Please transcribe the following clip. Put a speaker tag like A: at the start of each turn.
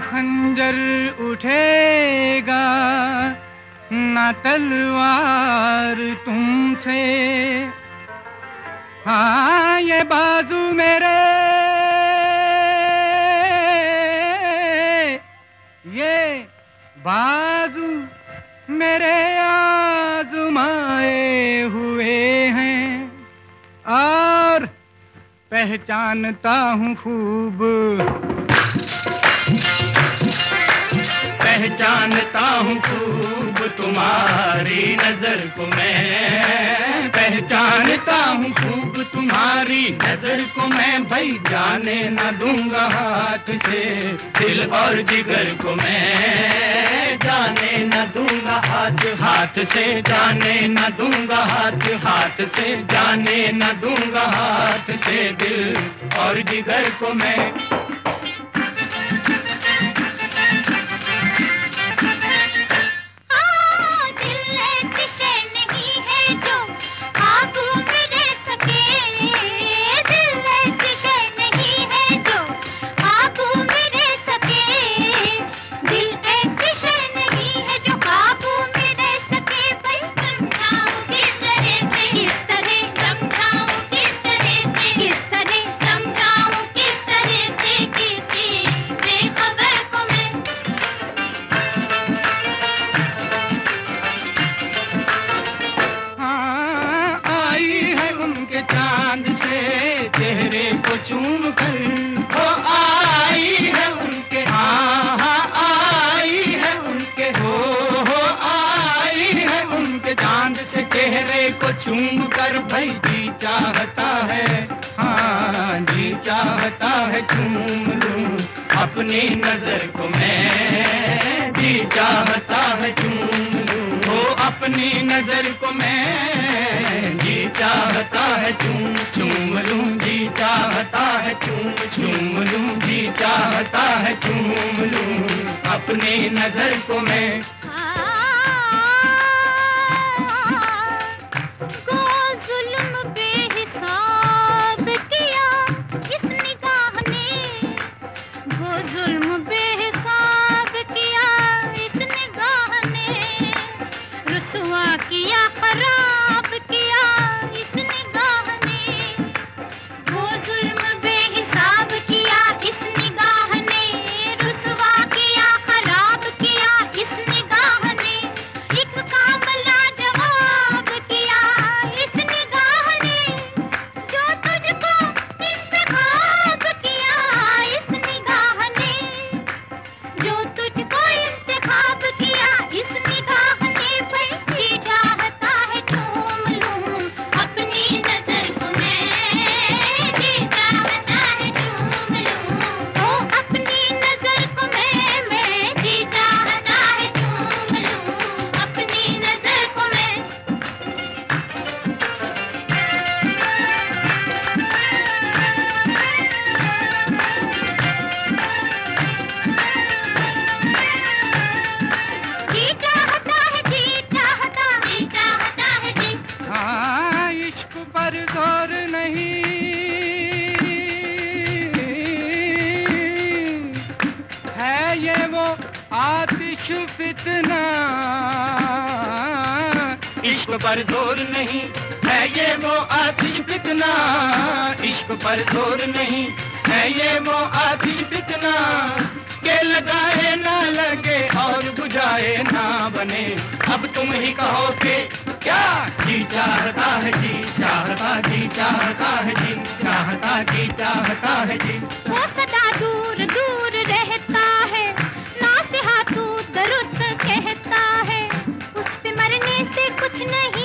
A: खंजर उठेगा न तलवार तुमसे। हाँ ये बाजू मेरे, ये बाजू मेरे आजमाए हुए हैं और पहचानता हूँ खूब,
B: पहचानता हूँ खूब तुम्हारी नजर को मैं, पहचानता हूँ खूब तुम्हारी नजर को मैं। भाई जाने न दूंगा हाथ से दिल और जिगर को मैं, जाने न दूंगा हाथ से, जाने न दूंगा हाथ से, जाने न दूंगा हाथ से दिल और जिगर को मैं। चांद से चेहरे को चूम कर वो आई है उनके, हाँ आई है उनके, हो आई है उनके। चांद से चेहरे को चूम कर भाई जी चाहता है, हाँ जी चाहता है चूम लूं अपनी नजर को मैं, जी चाहता है चूम लूं हो अपनी नजर को मैं, जी चाहता है चूम लूं, जी चाहता है चूम लूं, जी चाहता है चूम लूं अपनी नजर को मैं।
A: जोर नहीं है ये वो आतिश फितना,
B: इश्क पर जोर नहीं है ये वो आतिश फितना, इश्क पर जोर नहीं है ये वो आतिश फितना। के लगाए ना लगे और बुझाए ना बने, अब तुम ही कहो कि क्या जी चाहता है, जी चाहता, जी चाहता है, जी चाहता, जी चाहता है जी।
C: वो सदा दूर दूर रहता है, नासिहा तू दुरुस्त कहता है, उस पे मरने से कुछ नहीं